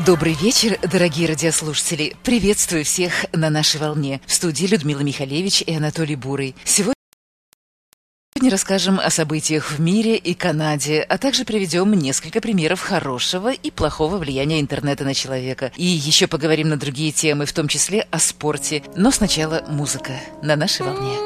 Добрый вечер, дорогие радиослушатели. Приветствую всех на нашей волне. В студии Людмила Михалевич и Анатолий Бурый. Сегодня расскажем о событиях в мире и Канаде, а также приведем несколько примеров хорошего и плохого влияния интернета на человека. И еще поговорим на другие темы, в том числе о спорте. Но сначала музыка на нашей волне.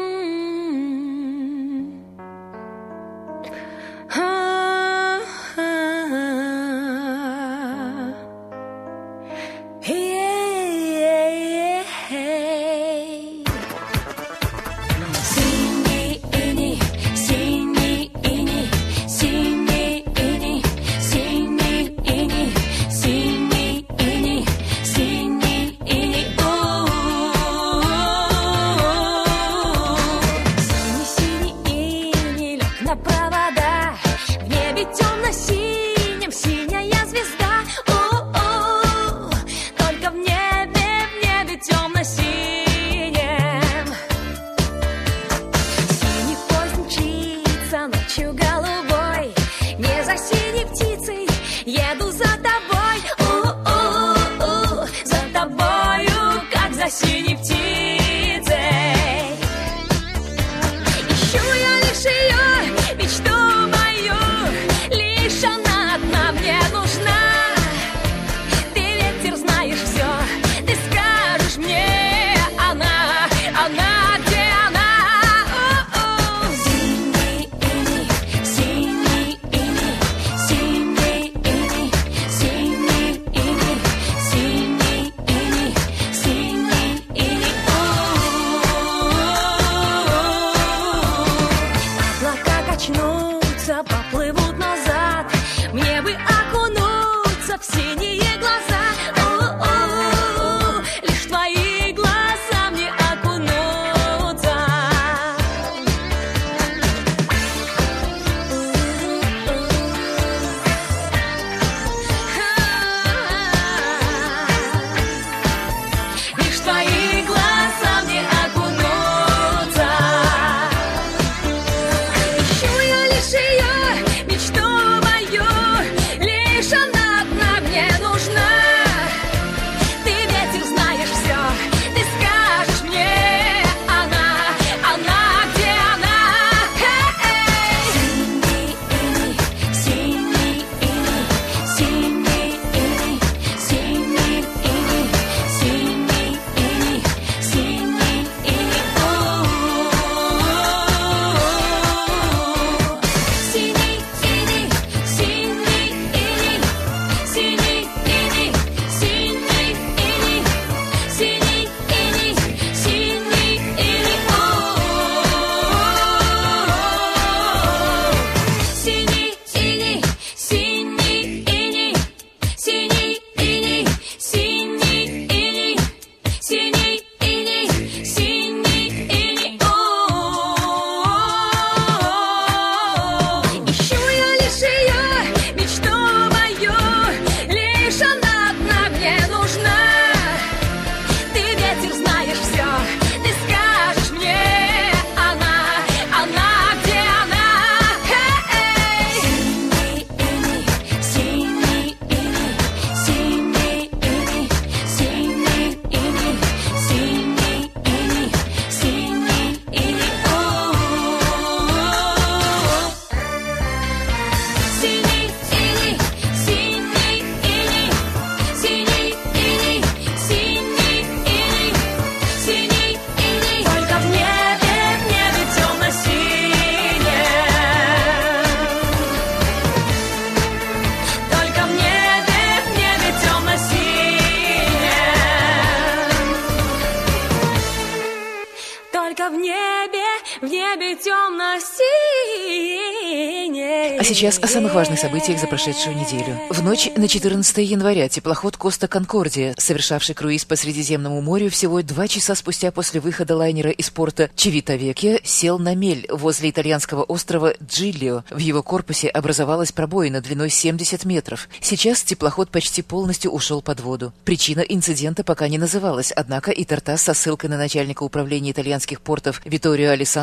А сейчас о самых важных событиях за прошедшую неделю. В ночь на 14 января теплоход «Коста Конкордия», совершавший круиз по Средиземному морю всего 2 часа спустя после выхода лайнера из порта Чивитавекья, сел на мель возле итальянского острова Джилио. В его корпусе образовалась пробоина длиной 70 метров. Сейчас теплоход почти полностью ушел под воду. Причина инцидента пока не называлась, однако ИТАР-ТАСС со ссылкой на начальника управления итальянских портов Витторио Алессандро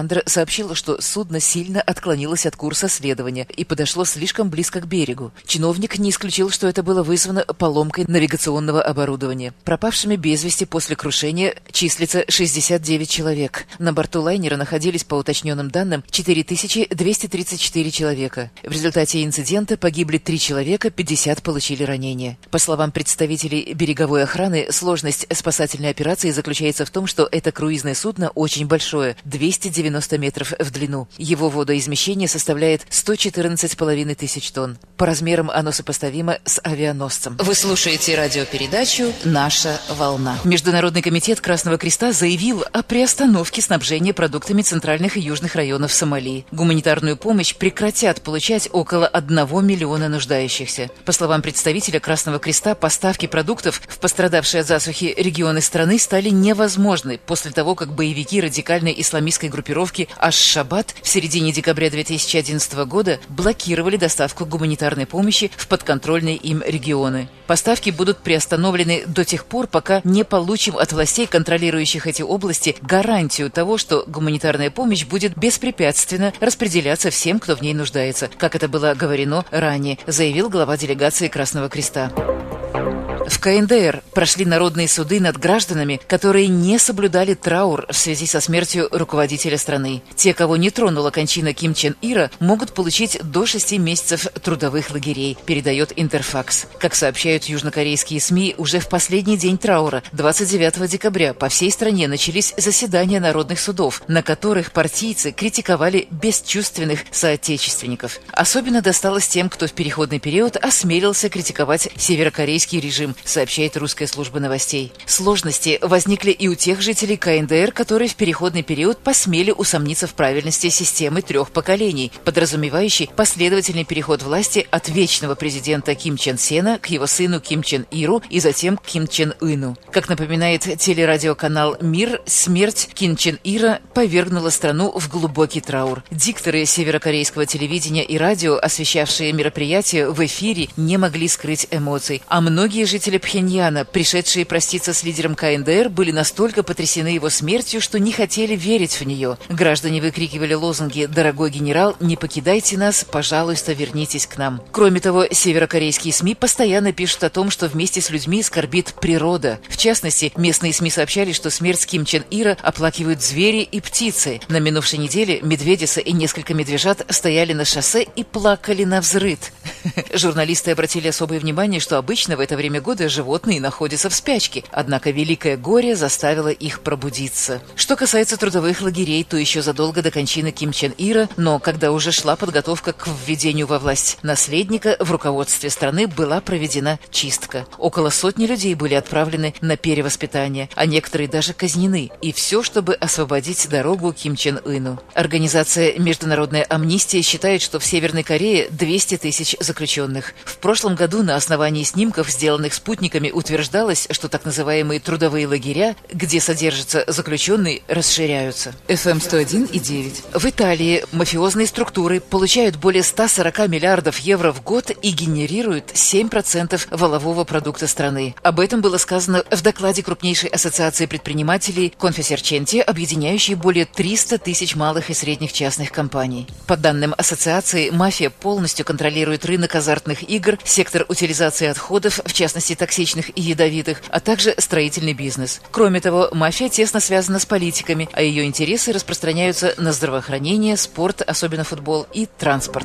Александр сообщил, что судно сильно отклонилось от курса следования и подошло слишком близко к берегу. Чиновник не исключил, что это было вызвано поломкой навигационного оборудования. Пропавшими без вести после крушения числится 69 человек. На борту лайнера находились, по уточненным данным, 4234 человека. В результате инцидента погибли 3 человека, 50 получили ранения. По словам представителей береговой охраны, сложность спасательной операции заключается в том, что это круизное судно очень большое, 290 метров в длину. Его водоизмещение составляет 114,5 тысяч тонн. По размерам оно сопоставимо с авианосцем. Вы слушаете радиопередачу «Наша волна». Международный комитет Красного Креста заявил о приостановке снабжения продуктами центральных и южных районов Сомали. Гуманитарную помощь прекратят получать около 1 миллиона нуждающихся. По словам представителя Красного Креста, поставки продуктов в пострадавшие от засухи регионы страны стали невозможны после того, как боевики радикальной исламистской группировки Аш-Шабаб в середине декабря 2011 года блокировали доставку гуманитарной помощи в подконтрольные им регионы. Поставки будут приостановлены до тех пор, пока не получим от властей, контролирующих эти области, гарантию того, что гуманитарная помощь будет беспрепятственно распределяться всем, кто в ней нуждается, как это было говорено ранее, заявил глава делегации Красного Креста. В КНДР прошли народные суды над гражданами, которые не соблюдали траур в связи со смертью руководителя страны. Те, кого не тронула кончина Ким Чен Ира, могут получить до 6 месяцев трудовых лагерей, передает Интерфакс. Как сообщают южнокорейские СМИ, уже в последний день траура, 29 декабря, по всей стране начались заседания народных судов, на которых партийцы критиковали бесчувственных соотечественников. Особенно досталось тем, кто в переходный период осмелился критиковать северокорейский режим, сообщает русская служба новостей. Сложности возникли и у тех жителей КНДР, которые в переходный период посмели усомниться в правильности системы 3 поколений, подразумевающей последовательный переход власти от вечного президента Ким Чен Сена к его сыну Ким Чен Иру и затем к Ким Чен Ыну. Как напоминает телерадиоканал «Мир», смерть Ким Чен Ира повергнула страну в глубокий траур. Дикторы северокорейского телевидения и радио, освещавшие мероприятие в эфире, не могли скрыть эмоций, а многие жители Пхеньяна, пришедшие проститься с лидером КНДР, были настолько потрясены его смертью, что не хотели верить в нее. Граждане выкрикивали лозунги «Дорогой генерал, не покидайте нас, пожалуйста, вернитесь к нам». Кроме того, северокорейские СМИ постоянно пишут о том, что вместе с людьми скорбит природа. В частности, местные СМИ сообщали, что смерть Ким Чен Ира оплакивают звери и птицы. На минувшей неделе медведица и несколько медвежат стояли на шоссе и плакали навзрыд. Журналисты обратили особое внимание, что обычно в это время года животные находятся в спячке, однако великое горе заставило их пробудиться. Что касается трудовых лагерей, то еще задолго до кончины Ким Чен Ира, но когда уже шла подготовка к введению во власть наследника, в руководстве страны была проведена чистка. Около 100 людей были отправлены на перевоспитание, а некоторые даже казнены. И все, чтобы освободить дорогу Ким Чен Ыну. Организация «Международная амнистия» считает, что в Северной Корее 200 тысяч заключенных. В прошлом году на основании снимков, сделанных спутниками, утверждалось, что так называемые трудовые лагеря, где содержатся заключенные, расширяются. FM 101,9. В Италии мафиозные структуры получают более 140 миллиардов евро в год и генерируют 7% валового продукта страны. Об этом было сказано в докладе крупнейшей ассоциации предпринимателей Конфесерченти, объединяющей более 300 тысяч малых и средних частных компаний. По данным ассоциации, мафия полностью контролирует рынок азартных игр, сектор утилизации отходов, в частности токсичных и ядовитых, а также строительный бизнес. Кроме того, мафия тесно связана с политиками, а ее интересы распространяются на здравоохранение, спорт, особенно футбол, и транспорт.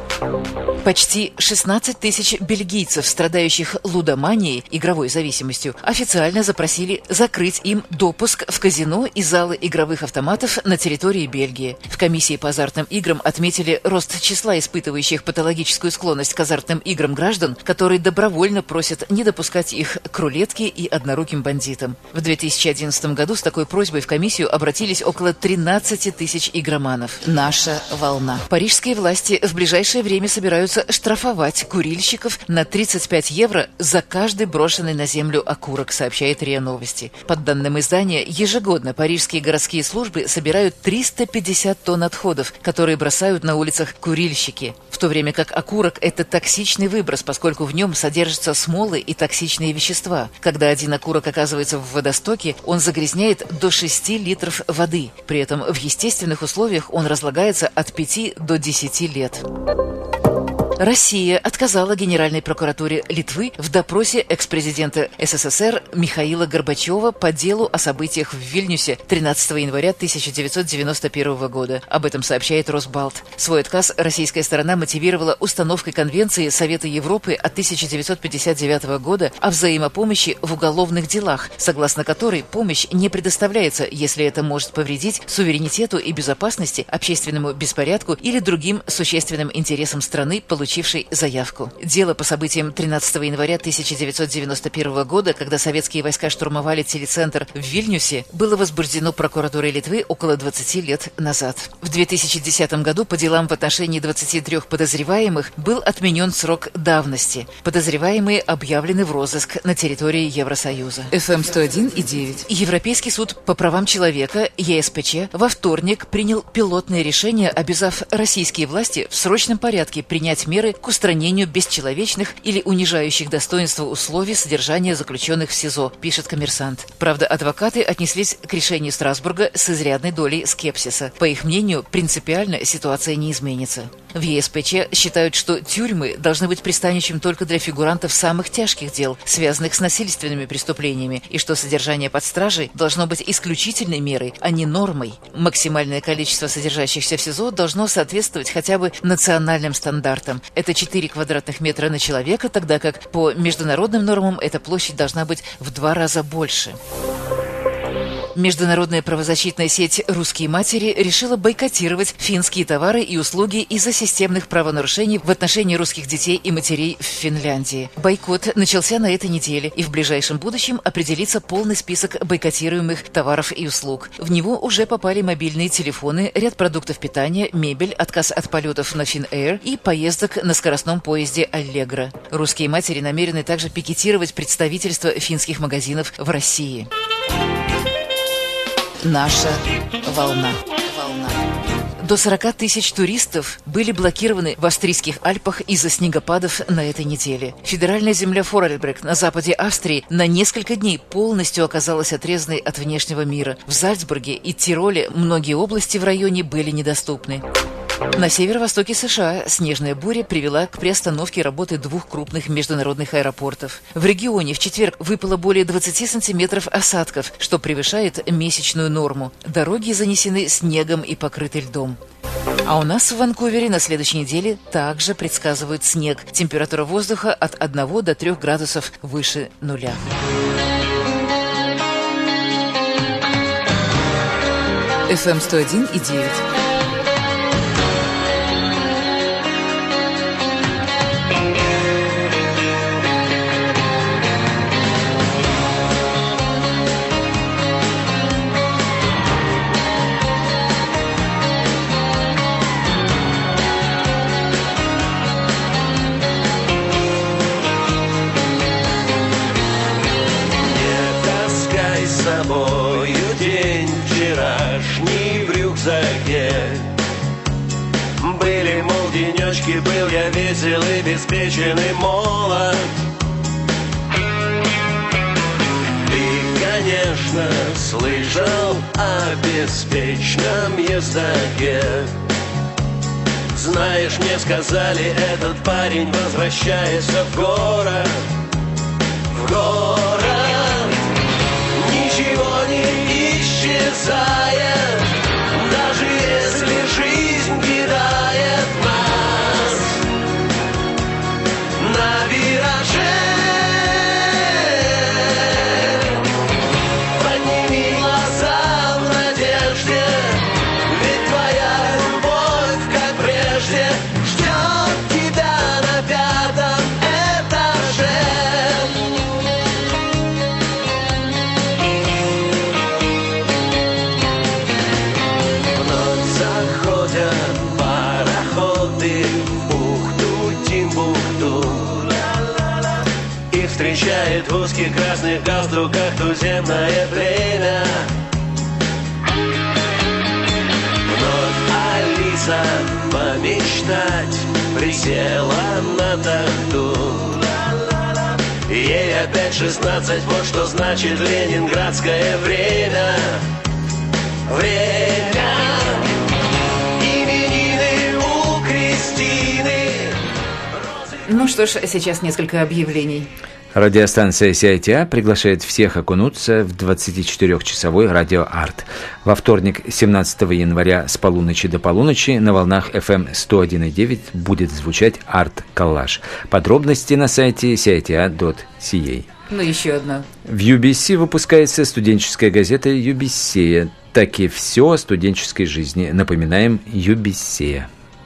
Почти 16 тысяч бельгийцев, страдающих лудоманией, игровой зависимостью, официально запросили закрыть им допуск в казино и залы игровых автоматов на территории Бельгии. В комиссии по азартным играм отметили рост числа испытывающих патологическую склонность к азартным играм граждан, которые добровольно просят не допускать их к рулетке и одноруким бандитам. В 2011 году с такой просьбой в комиссию обратились около 13 тысяч игроманов. Наша волна. Парижские власти в ближайшее время время собираются штрафовать курильщиков на 35 евро за каждый брошенный на землю окурок, сообщает РИА Новости. Под данным издания, ежегодно парижские городские службы собирают 350 тонн отходов, которые бросают на улицах курильщики. В то время как окурок – это токсичный выброс, поскольку в нем содержатся смолы и токсичные вещества. Когда один окурок оказывается в водостоке, он загрязняет до 6 литров воды. При этом в естественных условиях он разлагается от 5 до 10 лет. Россия отказала Генеральной прокуратуре Литвы в допросе экс-президента СССР Михаила Горбачева по делу о событиях в Вильнюсе 13 января 1991 года. Об этом сообщает Росбалт. Свой отказ российская сторона мотивировала установкой Конвенции Совета Европы от 1959 года о взаимопомощи в уголовных делах, согласно которой помощь не предоставляется, если это может повредить суверенитету и безопасности, общественному беспорядку или другим существенным интересам страны, получившей заявку. Дело по событиям 13 января 1991 года, когда советские войска штурмовали телецентр в Вильнюсе, было возбуждено прокуратурой Литвы около 20 лет назад. В 2010 году по делам в отношении 23 подозреваемых был отменен срок давности. Подозреваемые объявлены в розыск на территории Евросоюза. FM 101,9. Европейский суд по правам человека, ЕСПЧ, во вторник принял пилотное решение, обязав российские власти в срочном порядке принять меры к устранению бесчеловечных или унижающих достоинство условий содержания заключенных в СИЗО, пишет «Коммерсант». Правда, адвокаты отнеслись к решению Страсбурга с изрядной долей скепсиса. По их мнению, принципиально ситуация не изменится. В ЕСПЧ считают, что тюрьмы должны быть пристанищем только для фигурантов самых тяжких дел, связанных с насильственными преступлениями, и что содержание под стражей должно быть исключительной мерой, а не нормой. Максимальное количество содержащихся в СИЗО должно соответствовать хотя бы национальным стандартам. Это 4 квадратных метра на человека, тогда как по международным нормам эта площадь должна быть в 2 раза больше. Международная правозащитная сеть «Русские матери» решила бойкотировать финские товары и услуги из-за системных правонарушений в отношении русских детей и матерей в Финляндии. Бойкот начался на этой неделе, и в ближайшем будущем определится полный список бойкотируемых товаров и услуг. В него уже попали мобильные телефоны, ряд продуктов питания, мебель, отказ от полетов на Finnair и поездок на скоростном поезде «Аллегро». «Русские матери» намерены также пикетировать представительство финских магазинов в России. Наша волна. До 40 тысяч туристов были блокированы в австрийских Альпах из-за снегопадов на этой неделе. Федеральная земля Форельбрик на западе Австрии на несколько дней полностью оказалась отрезанной от внешнего мира. В Зальцбурге и Тироле многие области в районе были недоступны. На северо-востоке США снежная буря привела к приостановке работы 2 крупных международных аэропортов. В регионе в четверг выпало более 20 сантиметров осадков, что превышает месячную норму. Дороги занесены снегом и покрыты льдом. А у нас в Ванкувере на следующей неделе также предсказывают снег. Температура воздуха от 1 до 3 градусов выше нуля. FM 101,9. День вчерашний в рюкзаке. Были, мол, денечки, был я весел и беспечен и молод. Ты, конечно, слышал о беспечном ездаке. Знаешь, мне сказали, этот парень, возвращаясь в город, ничего не исчезает, даже если жизнь кидает нас на вираже. Подними глаза в надежде, ведь твоя любовь, как прежде, ждет тебя на 5-м этаже. ходит в узких красных галстуках туземное племя. Вновь Алиса помечтать присела на тахту. Ей опять 16, вот что значит ленинградское время. Время. Именины у Кристины. Ну что ж, сейчас несколько объявлений. Радиостанция CITA приглашает всех окунуться в 24-часовой радио-арт. Во вторник, 17 января с полуночи до полуночи на волнах FM 101.9 будет звучать арт-коллаж. Подробности на сайте ciita.ca. Ну, еще одна. В UBC выпускается студенческая газета «Юбиссея». Так и все о студенческой жизни. Напоминаем, «Юбиссея».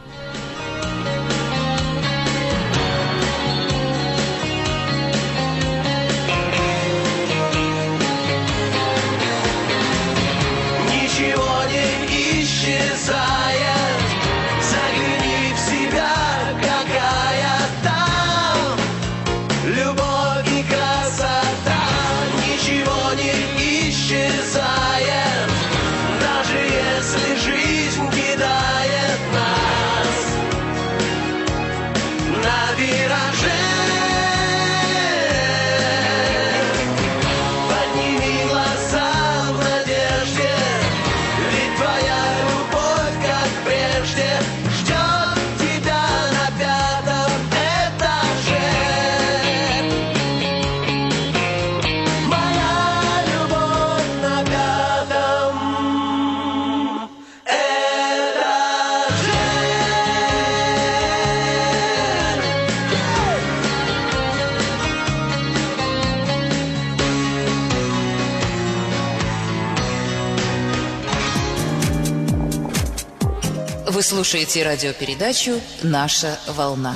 Вы слушаете радиопередачу «Наша волна».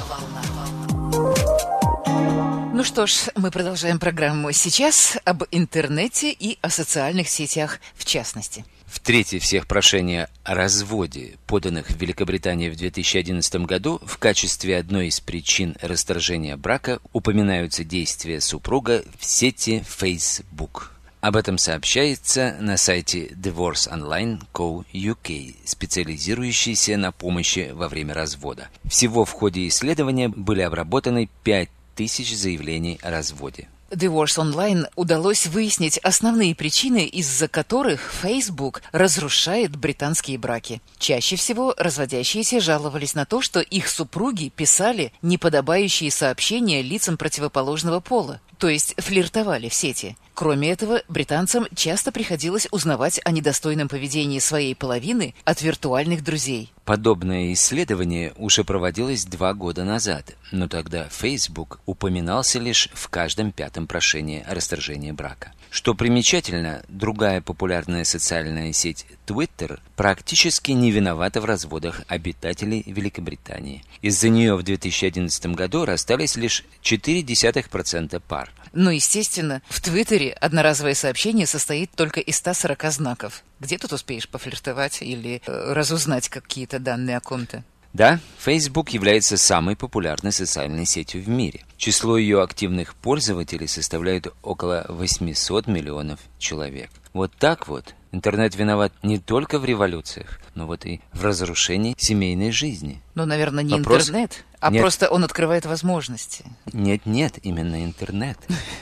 Ну что ж, мы продолжаем программу. Сейчас об интернете и о социальных сетях в частности. В трети всех прошений о разводе, поданных в Великобритании в 2011 году, в качестве одной из причин расторжения брака упоминаются действия супруга в сети Facebook. Об этом сообщается на сайте Divorce Online Co. UK, специализирующийся на помощи во время развода. Всего в ходе исследования были обработаны 5000 заявлений о разводе. Divorce Online удалось выяснить основные причины, из-за которых Facebook разрушает британские браки. Чаще всего разводящиеся жаловались на то, что их супруги писали неподобающие сообщения лицам противоположного пола, то есть флиртовали в сети. Кроме этого, британцам часто приходилось узнавать о недостойном поведении своей половины от виртуальных друзей. Подобное исследование уже проводилось 2 года назад, но тогда Facebook упоминался лишь в каждом 5-м прошении о расторжении брака. Что примечательно, другая популярная социальная сеть Twitter практически не виновата в разводах обитателей Великобритании. Из-за нее в 2011 году расстались лишь 0,4% пар. Но, естественно, в Твиттере одноразовое сообщение состоит только из 140 знаков. Где тут успеешь пофлиртовать или разузнать какие-то данные о ком-то? Да, Facebook является самой популярной социальной сетью в мире. Число ее активных пользователей составляет около 800 миллионов человек. Вот так вот. Интернет виноват не только в революциях, но вот и в разрушении семейной жизни. Ну, наверное, не Вопрос... интернет, а Нет. просто он открывает возможности. Нет, именно интернет.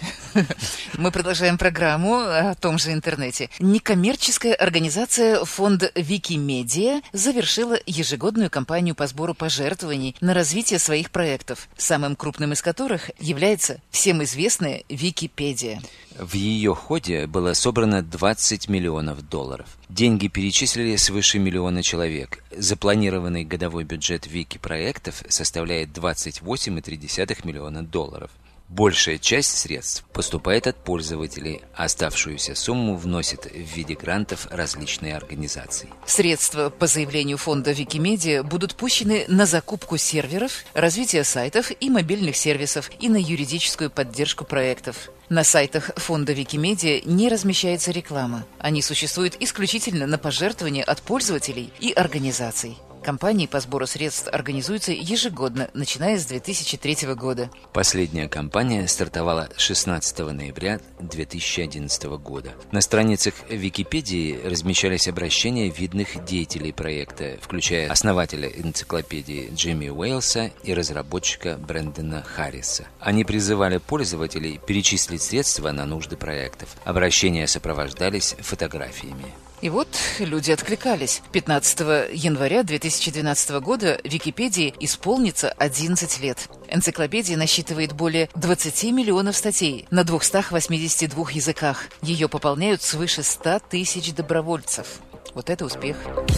Мы продолжаем программу о том же интернете. Некоммерческая организация фонд Викимедиа завершила ежегодную кампанию по сбору пожертвований на развитие своих проектов, самым крупным из которых является всем известная Википедия. В ее ходе было собрано $20 миллионов. Деньги перечислили свыше 1 миллиона человек. Запланированный годовой бюджет Вики-проектов составляет $28,3 миллиона. Большая часть средств поступает от пользователей, а оставшуюся сумму вносят в виде грантов различные организации. Средства по заявлению фонда Викимедиа будут пущены на закупку серверов, развитие сайтов и мобильных сервисов и на юридическую поддержку проектов. На сайтах фонда Викимедиа не размещается реклама. Они существуют исключительно на пожертвования от пользователей и организаций. Кампании по сбору средств организуются ежегодно, начиная с 2003 года. Последняя кампания стартовала 16 ноября 2011 года. На страницах Википедии размещались обращения видных деятелей проекта, включая основателя энциклопедии Джимми Уэйлса и разработчика Брэндона Харриса. Они призывали пользователей перечислить средства на нужды проектов. Обращения сопровождались фотографиями. И вот люди откликались. 15 января 2012 года Википедии исполнится 11 лет. Энциклопедия насчитывает более 20 миллионов статей на 282 языках. Ее пополняют свыше 100 тысяч добровольцев. Вот это успех.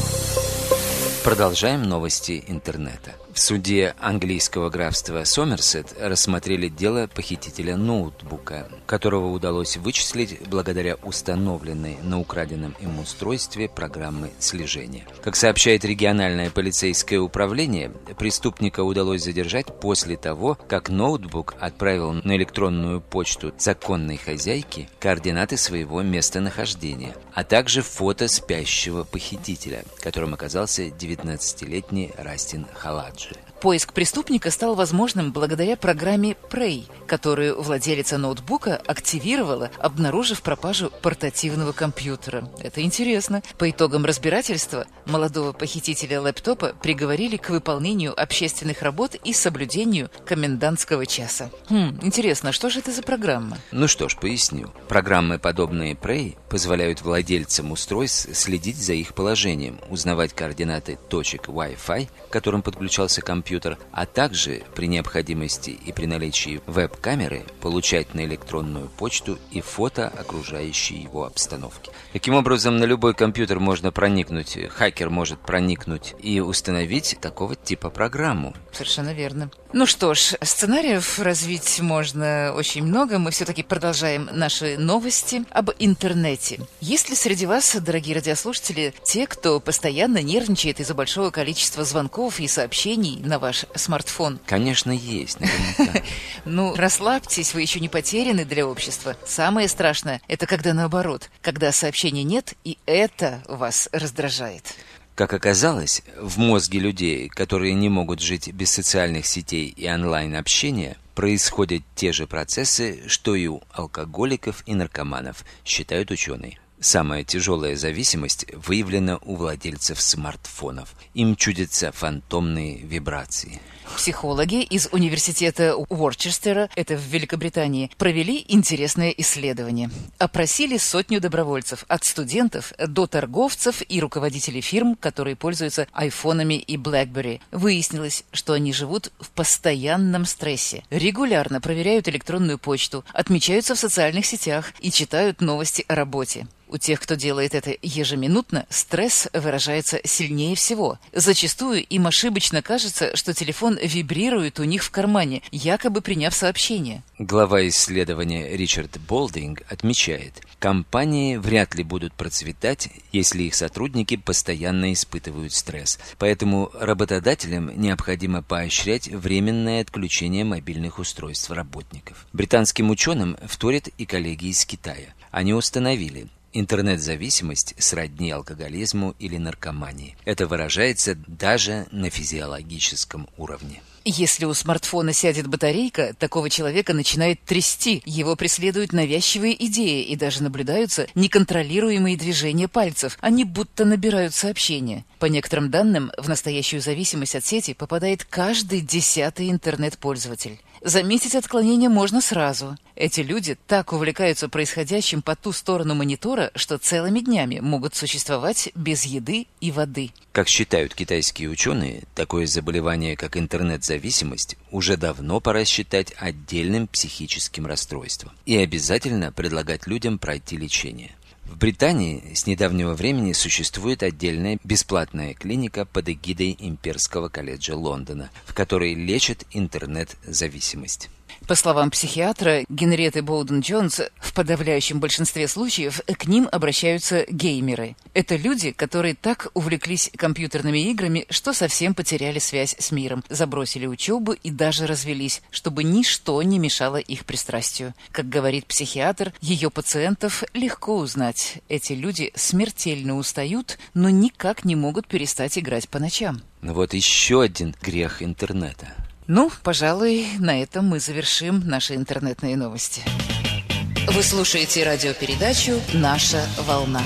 Продолжаем новости интернета. В суде английского графства Сомерсет рассмотрели дело похитителя ноутбука, которого удалось вычислить благодаря установленной на украденном им устройстве программы слежения. Как сообщает региональное полицейское управление, преступника удалось задержать после того, как ноутбук отправил на электронную почту законной хозяйки координаты своего местонахождения, а также фото спящего похитителя, которым оказался 19-летний Растин Халаджи. Поиск преступника стал возможным благодаря программе Prey, которую владелица ноутбука активировала, обнаружив пропажу портативного компьютера. Это интересно. По итогам разбирательства молодого похитителя лэптопа приговорили к выполнению общественных работ и соблюдению комендантского часа. Интересно, что же это за программа? Ну что ж, поясню. Программы, подобные Prey, позволяют владельцам устройств следить за их положением, узнавать координаты точек Wi-Fi, к которым подключался компьютер, а также при необходимости и при наличии веб-камеры получать на электронную почту и фото окружающей его обстановки. Таким образом, на любой компьютер можно проникнуть, хакер может проникнуть и установить такого типа программу. Совершенно верно. Ну что ж, сценариев развить можно очень много. Мы все-таки продолжаем наши новости об интернете. Есть ли среди вас, дорогие радиослушатели, те, кто постоянно нервничает из-за большого количества звонков и сообщений на ваш смартфон? Конечно, есть. Наверняка. Ну, расслабьтесь, вы еще не потеряны для общества. Самое страшное – это когда наоборот, когда сообщений нет, и это вас раздражает. Как оказалось, в мозге людей, которые не могут жить без социальных сетей и онлайн-общения, происходят те же процессы, что и у алкоголиков и наркоманов, считают ученые. Самая тяжелая зависимость выявлена у владельцев смартфонов. Им чудятся фантомные вибрации. Психологи из университета Уорчестера, это в Великобритании, провели интересное исследование. Опросили 100 добровольцев, от студентов до торговцев и руководителей фирм, которые пользуются айфонами и BlackBerry. Выяснилось, что они живут в постоянном стрессе, регулярно проверяют электронную почту, отмечаются в социальных сетях и читают новости о работе. У тех, кто делает это ежеминутно, стресс выражается сильнее всего. Зачастую им ошибочно кажется, что телефон вибрирует у них в кармане, якобы приняв сообщение. Глава исследования Ричард Болдинг отмечает, компании вряд ли будут процветать, если их сотрудники постоянно испытывают стресс. Поэтому работодателям необходимо поощрять временное отключение мобильных устройств работников. Британским ученым вторят и коллеги из Китая. Они установили, интернет-зависимость сродни алкоголизму или наркомании. Это выражается даже на физиологическом уровне. Если у смартфона сядет батарейка, такого человека начинает трясти. Его преследуют навязчивые идеи и даже наблюдаются неконтролируемые движения пальцев. Они будто набирают сообщения. По некоторым данным, в настоящую зависимость от сети попадает каждый 10-й интернет-пользователь. Заметить отклонение можно сразу. Эти люди так увлекаются происходящим по ту сторону монитора, что целыми днями могут существовать без еды и воды. Как считают китайские ученые, такое заболевание, как интернет-зависимость, уже давно пора считать отдельным психическим расстройством и обязательно предлагать людям пройти лечение. В Британии с недавнего времени существует отдельная бесплатная клиника под эгидой Имперского колледжа Лондона, в которой лечат интернет-зависимость. По словам психиатра Генриетты Боуден-Джонс, в подавляющем большинстве случаев к ним обращаются геймеры. Это люди, которые так увлеклись компьютерными играми, что совсем потеряли связь с миром, забросили учебу и даже развелись, чтобы ничто не мешало их пристрастию. Как говорит психиатр, ее пациентов легко узнать. Эти люди смертельно устают, но никак не могут перестать играть по ночам. Вот еще один грех интернета. Ну, пожалуй, на этом мы завершим наши интернетные новости. Вы слушаете радиопередачу «Наша волна».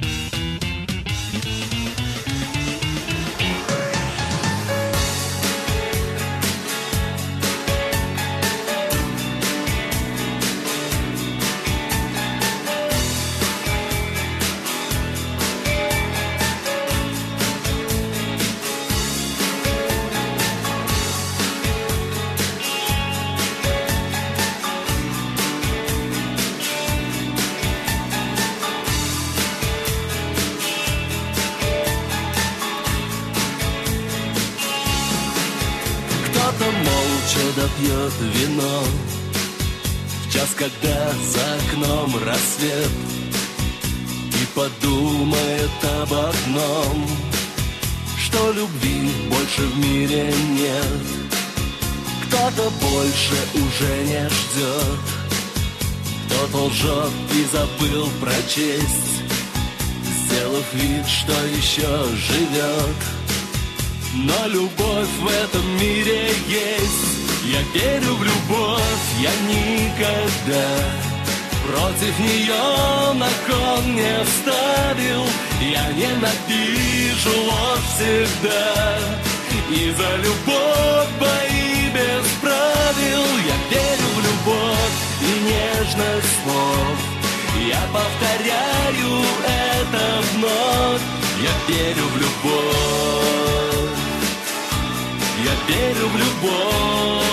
Допьет вино в час, когда за окном рассвет, и подумает об одном, что любви больше в мире нет. Кто-то больше уже не ждет, кто-то лжет и забыл про честь, сделав вид, что еще живет. Но любовь в этом мире есть. Я верю в любовь, я никогда против нее на кон не ставил. Я ненавижу ложь всегда, и за любовь бои без правил. Я верю в любовь и нежность слов, я повторяю это вновь. Я верю в любовь, я верю в любовь.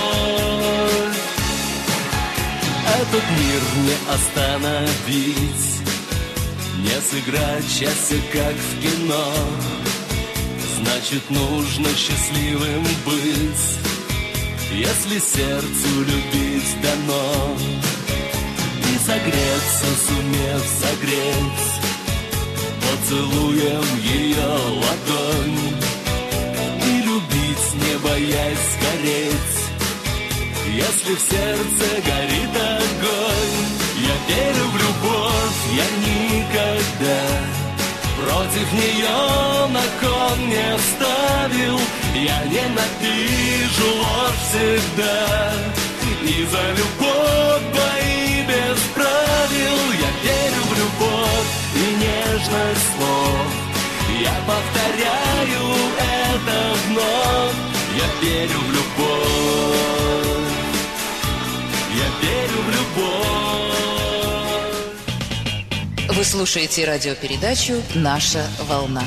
Этот мир не остановить, не сыграть счастье, как в кино. Значит, нужно счастливым быть, если сердцу любить дано. И согреться, сумев согреть поцелуем ее ладонь, и любить, не боясь сгореть, если в сердце горит огонь. Я верю в любовь, я никогда против нее на кон не ставил. Я ненавижу ложь всегда, и за любовь бои без правил. Я верю в любовь и нежность слов, я повторяю это вновь. Я верю в любовь, я верю в любовь. Вы слушаете радиопередачу «Наша волна».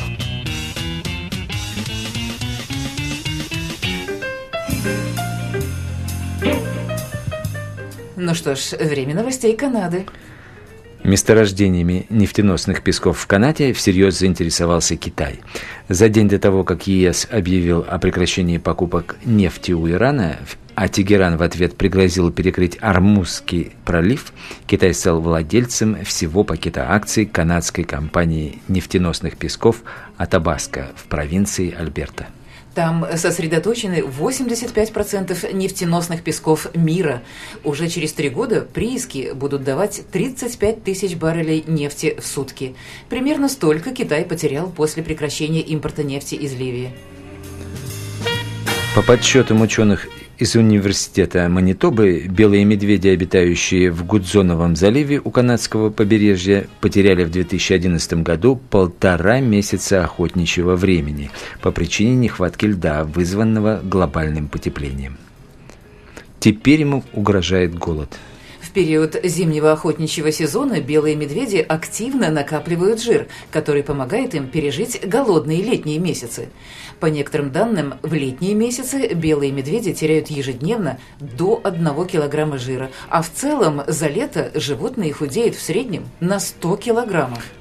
Ну что ж, время новостей Канады. Месторождениями нефтеносных песков в Канаде всерьез заинтересовался Китай. За день до того, как ЕС объявил о прекращении покупок нефти у Ирана, а Тегеран в ответ пригрозил перекрыть Ормузский пролив, Китай стал владельцем всего пакета акций канадской компании нефтеносных песков Атабаско в провинции Альберта. Там сосредоточены 85% нефтеносных песков мира. Уже через 3 года прииски будут давать 35 тысяч баррелей нефти в сутки. Примерно столько Китай потерял после прекращения импорта нефти из Ливии. По подсчетам ученых из университета Манитобы, белые медведи, обитающие в Гудзоновом заливе у канадского побережья, потеряли в 2011 году 1,5 месяца охотничьего времени по причине нехватки льда, вызванного глобальным потеплением. Теперь ему угрожает голод. В период зимнего охотничьего сезона белые медведи активно накапливают жир, который помогает им пережить голодные летние месяцы. По некоторым данным, в летние месяцы белые медведи теряют ежедневно до 1 килограмма жира, а в целом за лето животные худеют в среднем на 100 килограммов.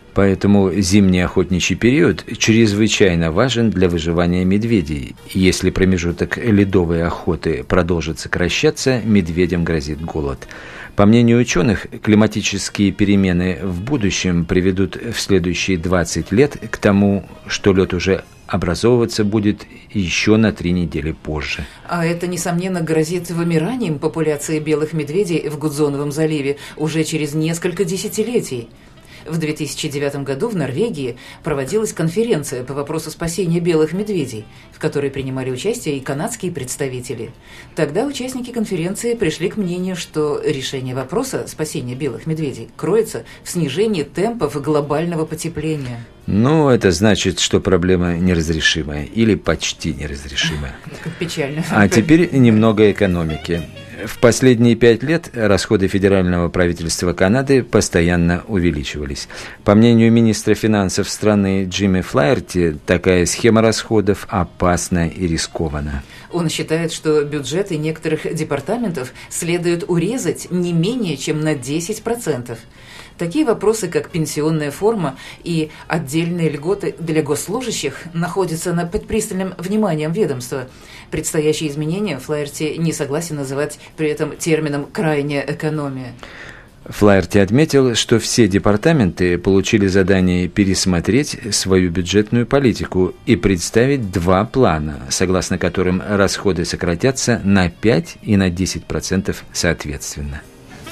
Поэтому зимний охотничий период чрезвычайно важен для выживания медведей. Если промежуток ледовой охоты продолжит сокращаться, медведям грозит голод. По мнению ученых, климатические перемены в будущем приведут в следующие 20 лет к тому, что лед уже образовываться будет еще на 3 недели позже. А это, несомненно, грозит вымиранием популяции белых медведей в Гудзоновом заливе уже через несколько десятилетий. В 2009 году в Норвегии проводилась конференция по вопросу спасения белых медведей, в которой принимали участие и канадские представители. Тогда участники конференции пришли к мнению, что решение вопроса спасения белых медведей кроется в снижении темпов глобального потепления. Ну, это значит, что проблема неразрешимая или почти неразрешимая. Как печально. А теперь немного экономики. В последние 5 лет расходы федерального правительства Канады постоянно увеличивались. По мнению министра финансов страны Джимми Флаерти, такая схема расходов опасна и рискована. Он считает, что бюджеты некоторых департаментов следует урезать не менее чем на 10%. Такие вопросы, как пенсионная форма и отдельные льготы для госслужащих, находятся под пристальным вниманием ведомства. Предстоящие изменения Флаерти не согласен называть при этом термином «крайняя экономия». Флаерти отметил, что все департаменты получили задание пересмотреть свою бюджетную политику и представить 2 плана, согласно которым расходы сократятся на 5 и на 10% соответственно.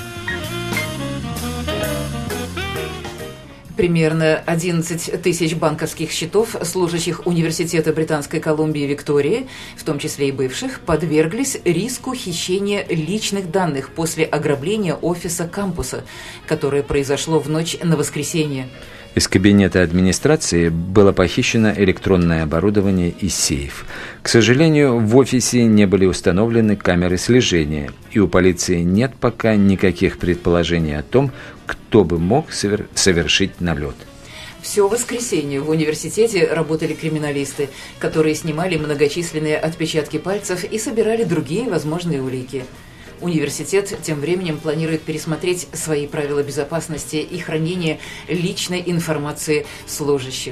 Примерно 11 тысяч банковских счетов служащих Университета Британской Колумбии Виктории, в том числе и бывших, подверглись риску хищения личных данных после ограбления офиса кампуса, которое произошло в ночь на воскресенье. Из кабинета администрации было похищено электронное оборудование и сейф. К сожалению, в офисе не были установлены камеры слежения, и у полиции нет пока никаких предположений о том, кто бы мог совершить налет. Все воскресенье в университете работали криминалисты, которые снимали многочисленные отпечатки пальцев и собирали другие возможные улики. Университет тем временем планирует пересмотреть свои правила безопасности и хранения личной информации служащих.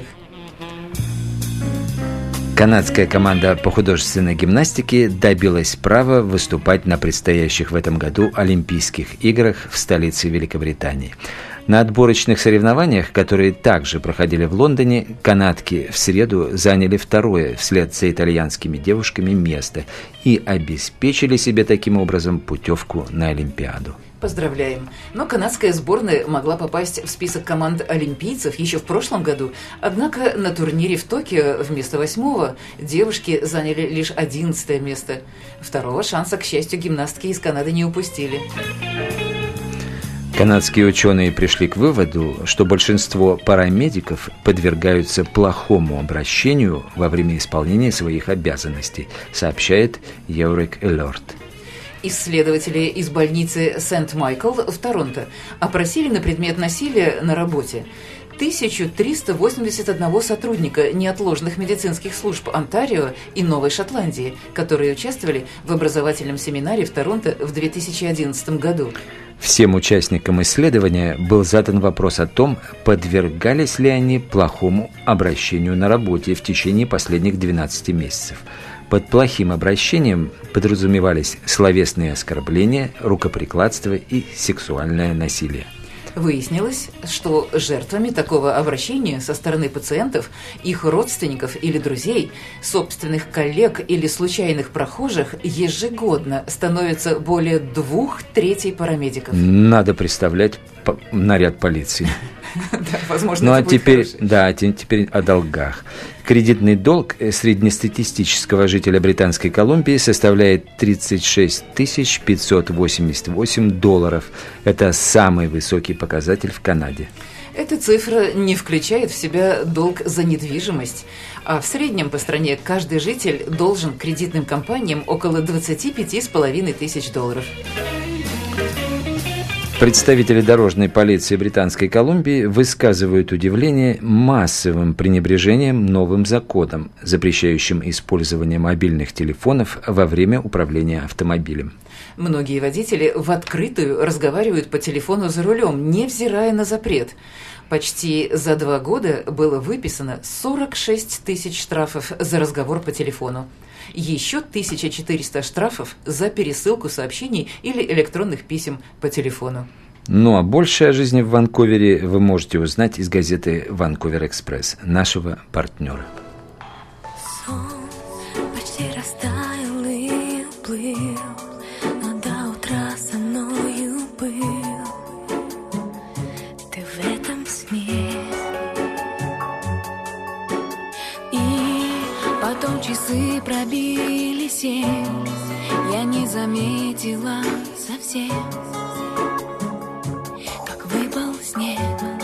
Канадская команда по художественной гимнастике добилась права выступать на предстоящих в этом году Олимпийских играх в столице Великобритании. На отборочных соревнованиях, которые также проходили в Лондоне, канадки в среду заняли 2-е вслед за итальянскими девушками место и обеспечили себе таким образом путевку на Олимпиаду. Поздравляем! Но канадская сборная могла попасть в список команд олимпийцев еще в прошлом году. Однако на турнире в Токио вместо 8-го девушки заняли лишь 11-е место. 2-го шанса, к счастью, гимнастки из Канады не упустили. Канадские ученые пришли к выводу, что большинство парамедиков подвергаются плохому обращению во время исполнения своих обязанностей, сообщает Eurek Alert. Исследователи из больницы Сент-Майкл в Торонто опросили на предмет насилия на работе 1381 сотрудника неотложных медицинских служб Онтарио и Новой Шотландии, которые участвовали в образовательном семинаре в Торонто в 2011 году. Всем участникам исследования был задан вопрос о том, подвергались ли они плохому обращению на работе в течение последних 12 месяцев. Под плохим обращением подразумевались словесные оскорбления, рукоприкладство и сексуальное насилие. Выяснилось, что жертвами такого обращения со стороны пациентов, их родственников или друзей, собственных коллег или случайных прохожих ежегодно становится более 2/3 парамедиков. Надо представлять наряд полиции. Да, возможно, ну это а будет теперь, хороший. теперь о долгах. Кредитный долг среднестатистического жителя Британской Колумбии составляет $36 588. Это самый высокий показатель в Канаде. Эта цифра не включает в себя долг за недвижимость, а в среднем по стране каждый житель должен кредитным компаниям около $25 500. Представители дорожной полиции Британской Колумбии высказывают удивление массовым пренебрежением новым законом, запрещающим использование мобильных телефонов во время управления автомобилем. Многие водители в открытую разговаривают по телефону за рулем, невзирая на запрет. Почти за 2 года было выписано 46 тысяч штрафов за разговор по телефону. Еще 1400 штрафов за пересылку сообщений или электронных писем по телефону. Ну а больше о жизни в Ванкувере вы можете узнать из газеты «Ванкувер Экспресс», нашего партнера. Сон почти растаял и уплыл, но до утра со мною был. Ты в этом сне. И потом часы пробили 7, я не заметила совсем, как выпал снег.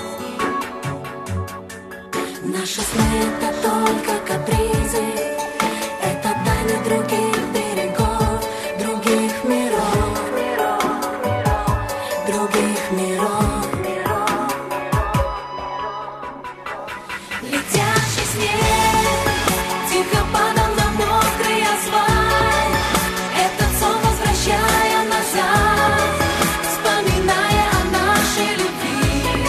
Наши сны — это только капризы, это тайны других берегов, других миров, других миров. Летящий снег тихо падал на мокрый асфальт, этот сон возвращая назад, вспоминая о нашей любви.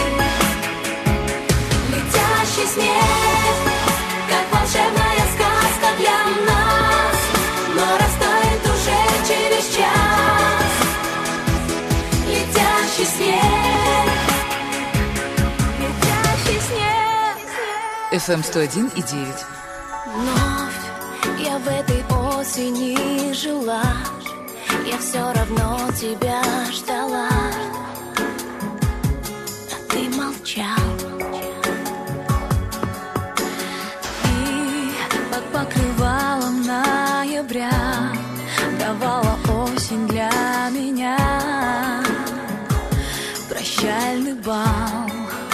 Летящий снег, как волшебная сказка для нас, но растает уже через час. Летящий снег, летящий снег. FM 101,9. Вновь я в этой осени жила, я все равно тебя ждала, а ты молчал. И под покрывалом ноября давала осень для меня прощальный бал.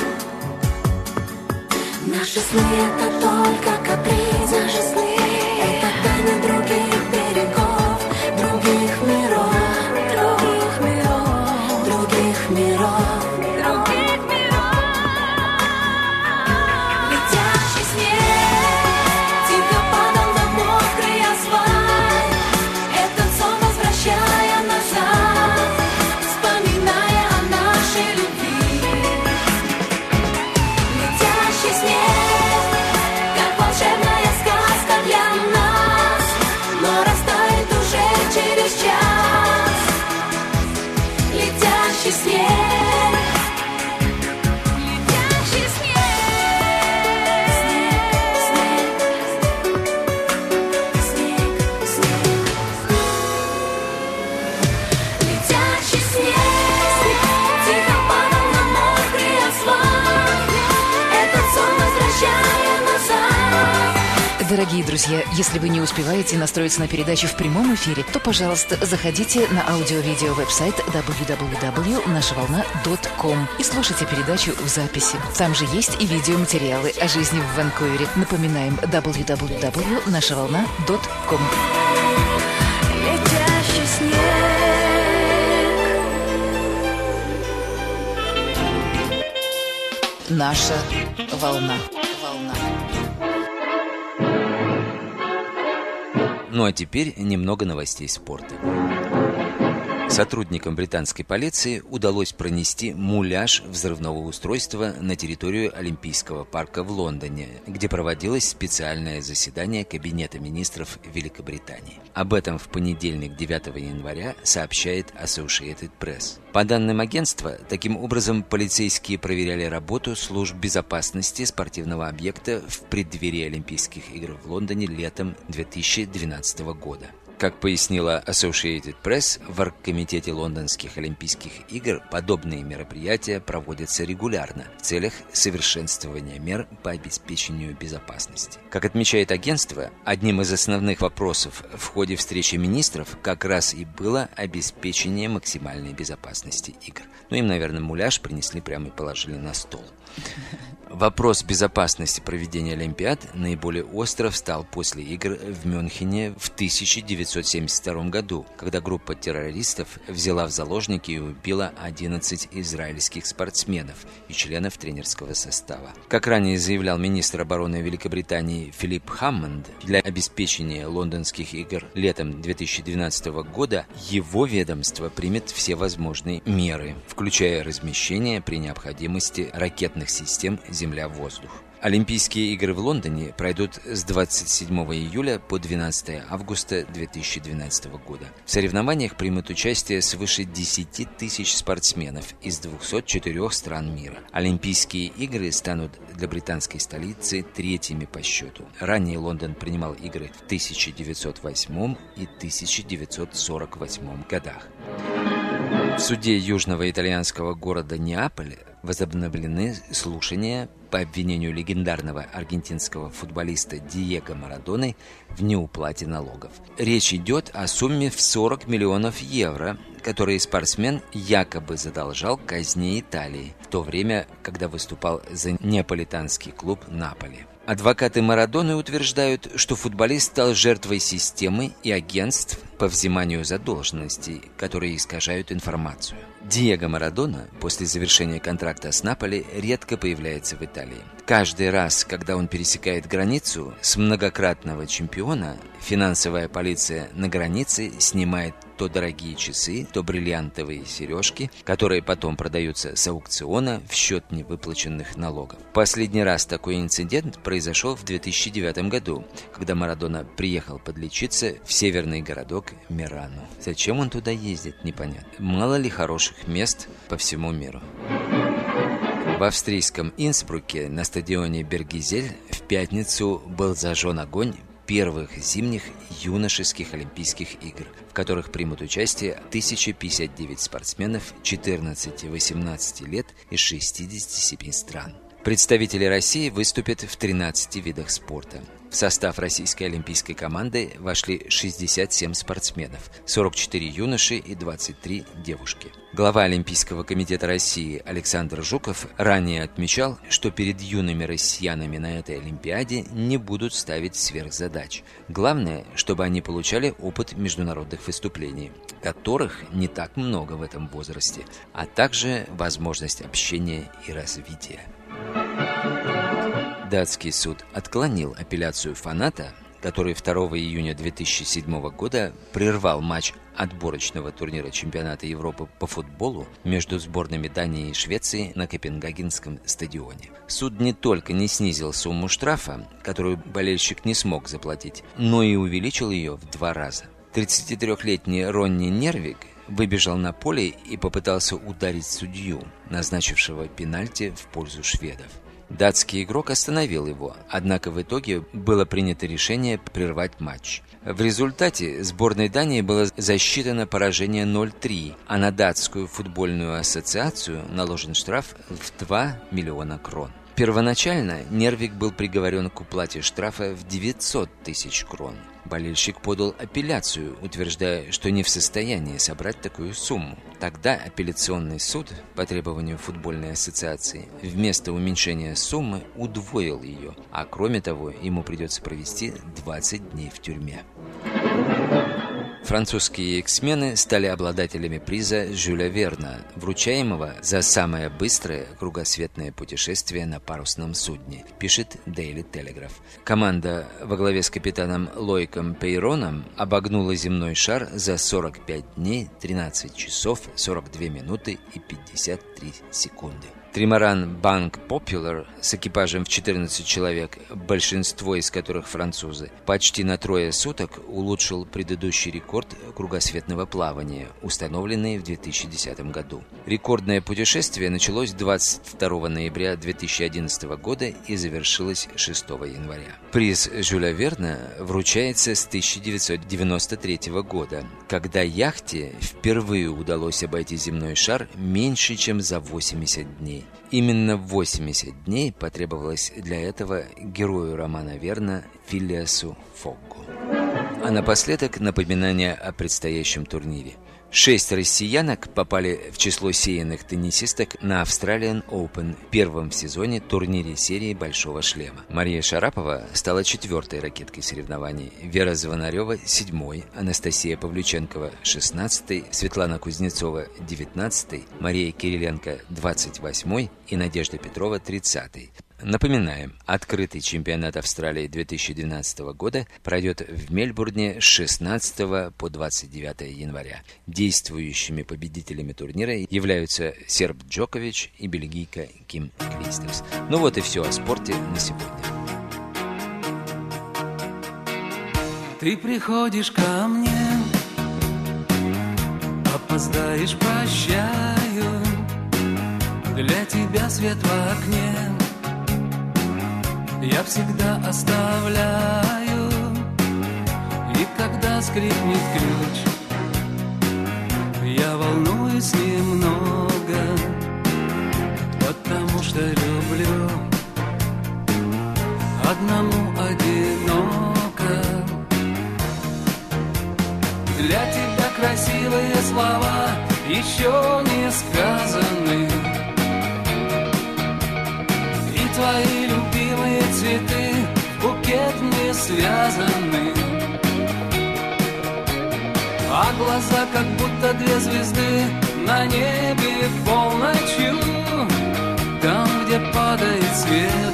Наши сны — это только капризы, наши сны — это тайны других берегов, других миров, других миров, других миров, других миров. Летящий снег тихо падал на мокрый асфальт, этот сон возвращая назад, вспоминая о нашей любви. Летящий снег, как волшебная сказка для нас, но растает уже через час. Летящий снег, летящий снег, снег, снег, снег. Летящий снег тихо падал на мокрый асфальт, этот сон возвращая назад. Дорогие друзья, если вы не успеваете настроиться на передачу в прямом эфире, то, пожалуйста, заходите на аудио-видео веб-сайт www.нашаволна.com и слушайте передачу в записи. Там же есть и видеоматериалы о жизни в Ванкувере. Напоминаем, www.нашаволна.com. Летящий снег. Наша волна. Ну а теперь немного новостей спорта. Сотрудникам британской полиции удалось пронести муляж взрывного устройства на территорию Олимпийского парка в Лондоне, где проводилось специальное заседание Кабинета министров Великобритании. Об этом в понедельник, 9 января, сообщает Associated Press. По данным агентства, таким образом полицейские проверяли работу служб безопасности спортивного объекта в преддверии Олимпийских игр в Лондоне летом 2012 года. Как пояснила Associated Press, в оргкомитете Лондонских Олимпийских игр подобные мероприятия проводятся регулярно в целях совершенствования мер по обеспечению безопасности. Как отмечает агентство, одним из основных вопросов в ходе встречи министров как раз и было обеспечение максимальной безопасности игр. Ну, им, наверное, муляж принесли прямо и положили на стол. Вопрос безопасности проведения Олимпиад наиболее остро встал после игр в Мюнхене в 1972 году, когда группа террористов взяла в заложники и убила 11 израильских спортсменов и членов тренерского состава. Как ранее заявлял министр обороны Великобритании Филипп Хаммонд, для обеспечения лондонских игр летом 2012 года его ведомство примет все возможные меры, включая размещение при необходимости ракетных систем «Земля-воздух». Олимпийские игры в Лондоне пройдут с 27 июля по 12 августа 2012 года. В соревнованиях примут участие свыше 10 тысяч спортсменов из 204 стран мира. Олимпийские игры станут для британской столицы третьими по счету. Ранее Лондон принимал игры в 1908 и 1948 годах. В суде южного итальянского города Неаполь возобновлены слушания по обвинению легендарного аргентинского футболиста Диего Марадоны в неуплате налогов. Речь идет о сумме в 40 миллионов евро, которые спортсмен якобы задолжал казне Италии, в то время, когда выступал за неаполитанский клуб «Наполи». Адвокаты Марадоны утверждают, что футболист стал жертвой системы и агентств по взиманию задолженностей, которые искажают информацию. Диего Марадона после завершения контракта с Наполи редко появляется в Италии. Каждый раз, когда он пересекает границу, с многократного чемпиона финансовая полиция на границе снимает то дорогие часы, то бриллиантовые сережки, которые потом продаются с аукциона в счет невыплаченных налогов. Последний раз такой инцидент произошел в 2009 году, когда Марадона приехал подлечиться в северный городок Мерано. Зачем он туда ездит, непонятно. Мало ли хороших мест по всему миру. В австрийском Инсбруке на стадионе Бергизель в пятницу был зажжен огонь первых зимних юношеских Олимпийских игр, в которых примут участие 1059 спортсменов 14-18 лет из 67 стран. Представители России выступят в 13 видах спорта. В состав российской олимпийской команды вошли 67 спортсменов, 44 юноши и 23 девушки. Глава Олимпийского комитета России Александр Жуков ранее отмечал, что перед юными россиянами на этой Олимпиаде не будут ставить сверхзадач. Главное, чтобы они получали опыт международных выступлений, которых не так много в этом возрасте, а также возможность общения и развития. Датский суд отклонил апелляцию фаната, который 2 июня 2007 года прервал матч отборочного турнира чемпионата Европы по футболу между сборными Дании и Швеции на Копенгагенском стадионе. Суд не только не снизил сумму штрафа, которую болельщик не смог заплатить, но и увеличил ее в 2 раза. 33-летний Ронни Нервик выбежал на поле и попытался ударить судью, назначившего пенальти в пользу шведов. Датский игрок остановил его, однако в итоге было принято решение прервать матч. В результате сборной Дании было засчитано поражение 0-3, а на датскую футбольную ассоциацию наложен штраф в 2 миллиона крон. Первоначально Нервик был приговорен к уплате штрафа в 900 тысяч крон. Болельщик подал апелляцию, утверждая, что не в состоянии собрать такую сумму. Тогда апелляционный суд, по требованию футбольной ассоциации, вместо уменьшения суммы удвоил ее, а кроме того, ему придется провести 20 дней в тюрьме. Французские эксмены стали обладателями приза Жюля Верна, вручаемого за самое быстрое кругосветное путешествие на парусном судне, пишет Daily Telegraph. Команда во главе с капитаном Лоиком Пейроном обогнула земной шар за 45 дней, 13 часов, 42 минуты и 53 секунды. Тримаран Bank Popular с экипажем в 14 человек, большинство из которых французы, почти на 3 суток улучшил предыдущий рекорд кругосветного плавания, установленный в 2010 году. Рекордное путешествие началось 22 ноября 2011 года и завершилось 6 января. Приз Жюля Верна вручается с 1993 года, когда яхте впервые удалось обойти земной шар меньше, чем за 80 дней. Именно 80 дней потребовалось для этого герою романа Верна Филиасу Фоггу. А А напоследок напоминание о предстоящем турнире. 6 россиянок попали в число сеянных теннисисток на Australian Open, первом в сезоне турнире серии «Большого шлема». Мария Шарапова стала 4-й ракеткой соревнований, Вера Звонарева – 7-й, Анастасия Павлюченкова – 16-й, Светлана Кузнецова – 19-й, Мария Кириленко – 28-й и Надежда Петрова – 30-й. Напоминаем, открытый чемпионат Австралии 2012 года пройдет в Мельбурне с 16 по 29 января. Действующими победителями турнира являются серб Джокович и бельгийка Ким Клистерс. Ну вот и все о спорте на сегодня. Ты приходишь ко мне, опоздаешь, прощаю, для тебя свет в окне я всегда оставляю. И когда скрипнет ключ, я волнуюсь немного, потому что люблю одному одиноко. Для тебя красивые слова еще не сказаны, и твои любимые цветы в букет не связаны. А глаза как будто две звезды на небе полночью, там, где падает свет,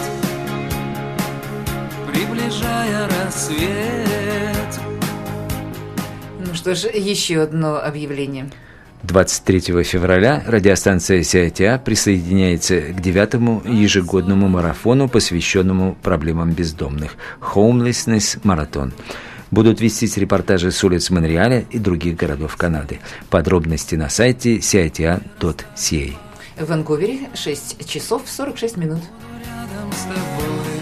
приближая рассвет. Ну что ж, еще одно объявление. 23 февраля радиостанция CITA присоединяется к 9-му ежегодному марафону, посвященному проблемам бездомных «Homelessness Marathon». Будут вестись репортажи с улиц Монреаля и других городов Канады. Подробности на сайте citia.ca. В Ванкувере 6 часов 46 минут. Рядом с тобой,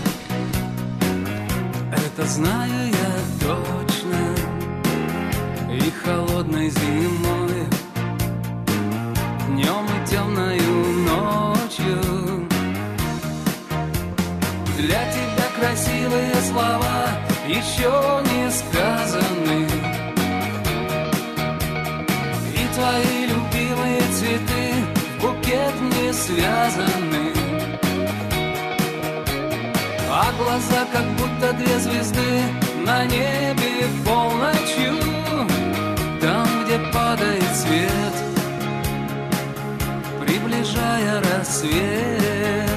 это знаю я точно, и холодной зимой, днем и темною ночью. Для тебя красивые слова еще не сказаны, и твои любимые цветы в букет не связаны. А глаза как будто две звезды на небе полночью, там, где падает свет, приближая рассвет.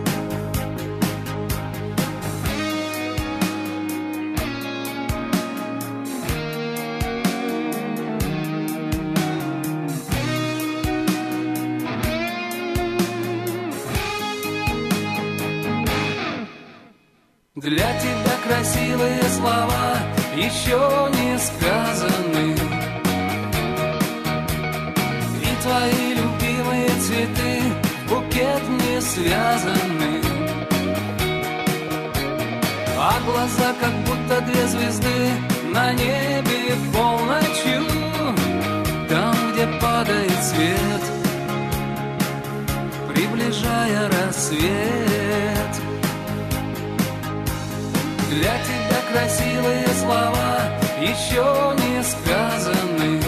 Для тебя красивые слова еще не сказаны, и твои любимые цветы в букет не связаны. А глаза как будто две звезды на небе полночью, там, где падает свет, приближая рассвет. Для тебя красивые слова еще не сказаны,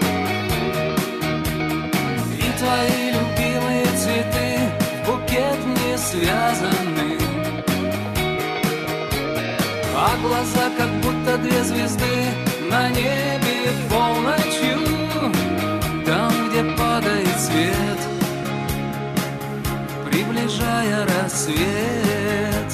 и твои любимые цветы в букет не связаны. А глаза как будто две звезды на небе полночью, там, где падает свет, приближая рассвет.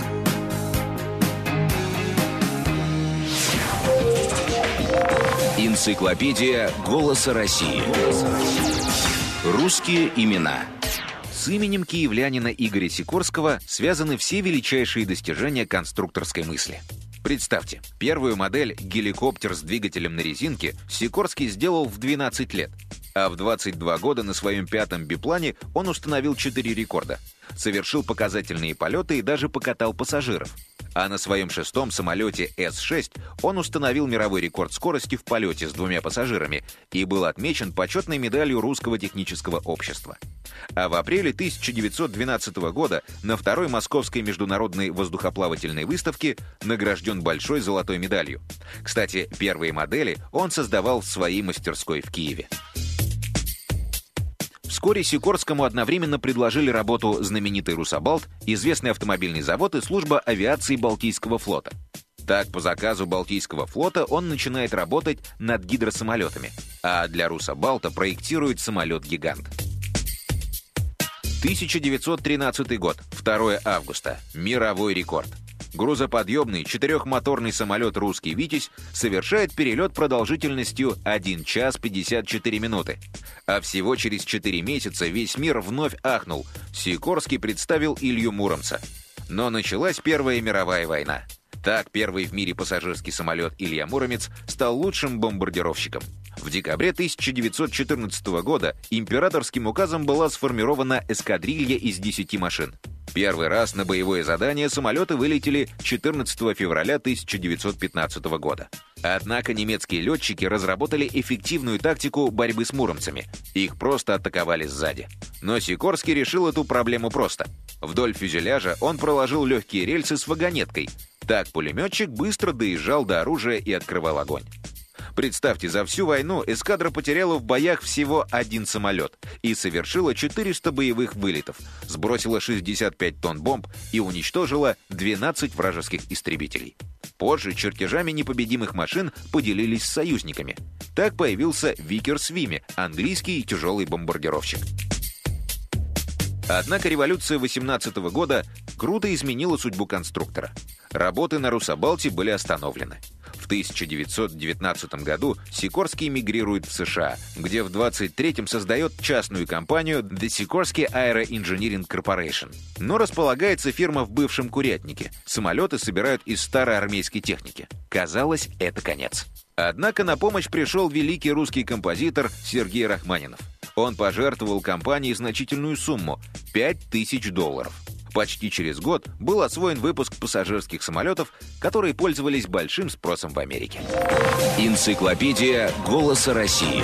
Энциклопедия «Голоса России». Русские имена. С именем киевлянина Игоря Сикорского связаны все величайшие достижения конструкторской мысли. Представьте, первую модель геликоптер с двигателем на резинке Сикорский сделал в 12 лет. А в 22 года на своем 5-м биплане он установил 4 рекорда. Совершил показательные полеты и даже покатал пассажиров. А на своем 6-м самолете С-6 он установил мировой рекорд скорости в полете с 2 пассажирами и был отмечен почетной медалью Русского технического общества. А в апреле 1912 года на 2-й Московской международной воздухоплавательной выставке награжден большой золотой медалью. Кстати, первые модели он создавал в своей мастерской в Киеве. Вскоре Сикорскому одновременно предложили работу знаменитый «Русабалт», известный автомобильный завод и служба авиации Балтийского флота. Так, по заказу Балтийского флота он начинает работать над гидросамолетами, а для «Русабалта» проектирует самолет-гигант. 1913 год, 2 августа. Мировой рекорд. Грузоподъемный 4-моторный самолет «Русский Витязь» совершает перелет продолжительностью 1 час 54 минуты. А всего через 4 месяца весь мир вновь ахнул. Сикорский представил Илью Муромца. Но началась Первая мировая война. Так, первый в мире пассажирский самолет Илья Муромец стал лучшим бомбардировщиком. В декабре 1914 года императорским указом была сформирована эскадрилья из 10 машин. Первый раз на боевое задание самолеты вылетели 14 февраля 1915 года. Однако немецкие летчики разработали эффективную тактику борьбы с муромцами. Их просто атаковали сзади. Но Сикорский решил эту проблему просто. Вдоль фюзеляжа он проложил легкие рельсы с вагонеткой. Так пулеметчик быстро доезжал до оружия и открывал огонь. Представьте, за всю войну эскадра потеряла в боях всего 1 самолет и совершила 400 боевых вылетов, сбросила 65 тонн бомб и уничтожила 12 вражеских истребителей. Позже чертежами непобедимых машин поделились с союзниками. Так появился Викерс-Вими, английский тяжелый бомбардировщик. Однако революция 18 года круто изменила судьбу конструктора. Работы на «Русабалте» были остановлены. В 1919 году Сикорский мигрирует в США, где в 23-м создает частную компанию The Sikorsky Aero Engineering Corporation. Но располагается фирма в бывшем Курятнике. Самолеты собирают из старой армейской техники. Казалось, это конец. Однако на помощь пришел великий русский композитор Сергей Рахманинов. Он пожертвовал компании значительную сумму – $5000. Почти через год был освоен выпуск пассажирских самолетов, которые пользовались большим спросом в Америке. Энциклопедия «Голоса России».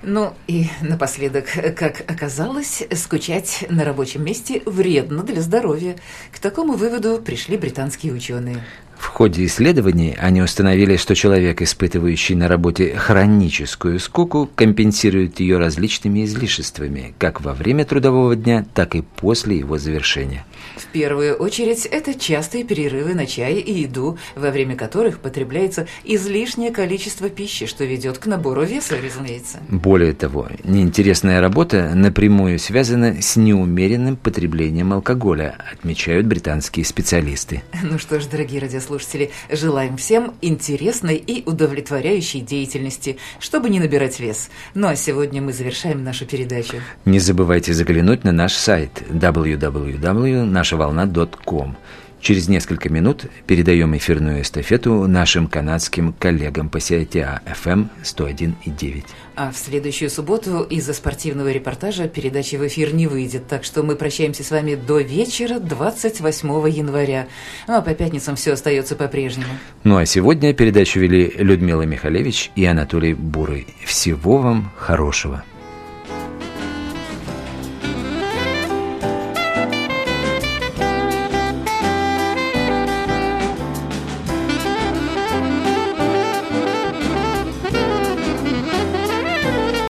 Ну и напоследок, как оказалось, скучать на рабочем месте вредно для здоровья. К такому выводу пришли британские ученые. В ходе исследований они установили, что человек, испытывающий на работе хроническую скуку, компенсирует ее различными излишествами, как во время трудового дня, так и после его завершения. В первую очередь, это частые перерывы на чай и еду, во время которых потребляется излишнее количество пищи, что ведет к набору веса, разумеется. Более того, неинтересная работа напрямую связана с неумеренным потреблением алкоголя, отмечают британские специалисты. Ну что ж, дорогие радиослушатели, желаем всем интересной и удовлетворяющей деятельности, чтобы не набирать вес. Ну а сегодня мы завершаем нашу передачу. Не забывайте заглянуть на наш сайт www.нашаволна.com. Через несколько минут передаем эфирную эстафету нашим канадским коллегам по CITA FM 101,9. А в следующую субботу из-за спортивного репортажа передача в эфир не выйдет, так что мы прощаемся с вами до вечера 28 января. Ну а по пятницам все остается по-прежнему. Ну а сегодня передачу вели Людмила Михалевич и Анатолий Бурый. Всего вам хорошего.